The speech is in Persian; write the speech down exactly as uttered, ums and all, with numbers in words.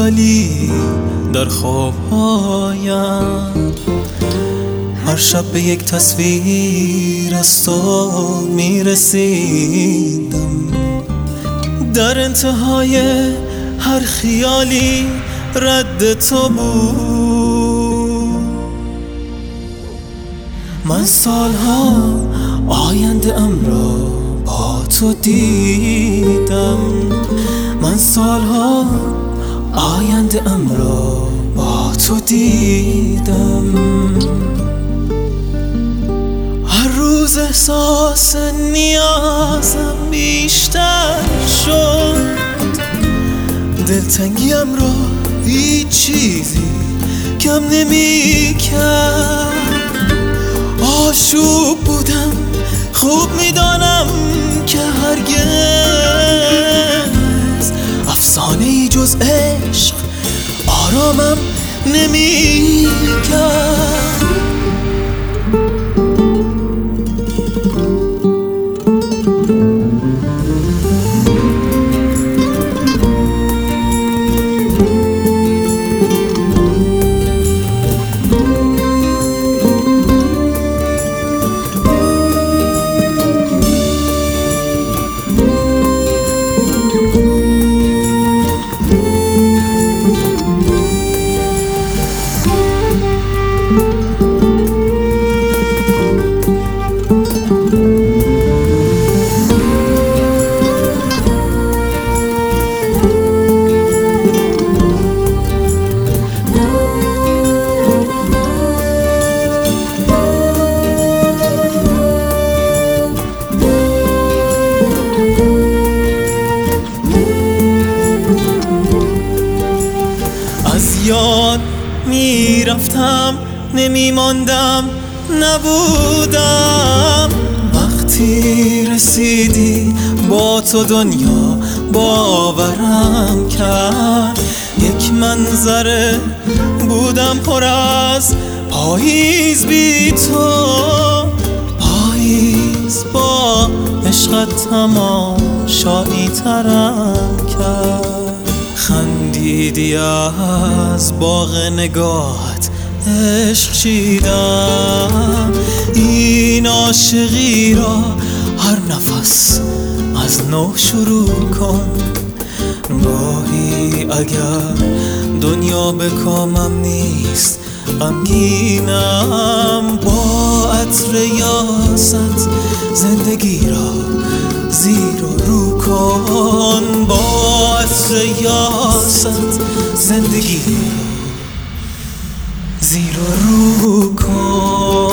ولی در خوابهایم هر شب به یک تصویر از تو میرسیدم. در انتهای هر خیالی رد تو بود. من سالها آینده ام را با تو دیدم. من سالها آینده ام را با تو دیدم. هر روز احساس نیازم بیشتر شد. دلتنگیم را هیچ چیزی کم نمی کرد. آشوب بودم خوب میدانم که هرگز افسانه ای جز عشق آرامم نمی کرد. یاد میرفتم نمیماندم نبودم. وقتی رسیدی با تو دنیا باورم کرد. یک منظره بودم پر از پاییز بی تو. پاییز با عشقت تماشایی ترم کرد. خندیدی از باغ نگاهت عشق چیدم. این عاشقی را هر نفس از نو شروع کن. گاهی اگر دنیا به کامم نیست غمگینم. با عطر یاست زندگی را زیر و رو کن. با عطر یاست زندگی را زیر و رو کن.